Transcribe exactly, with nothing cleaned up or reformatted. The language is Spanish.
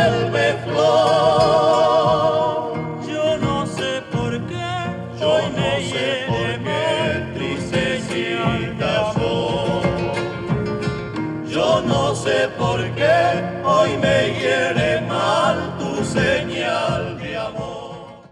vuelve flor. Yo no sé por qué, Yo hoy no me sé por hiere qué, mal tu tristecita señal de soy. Yo no sé por qué hoy me hiere mal tu señal.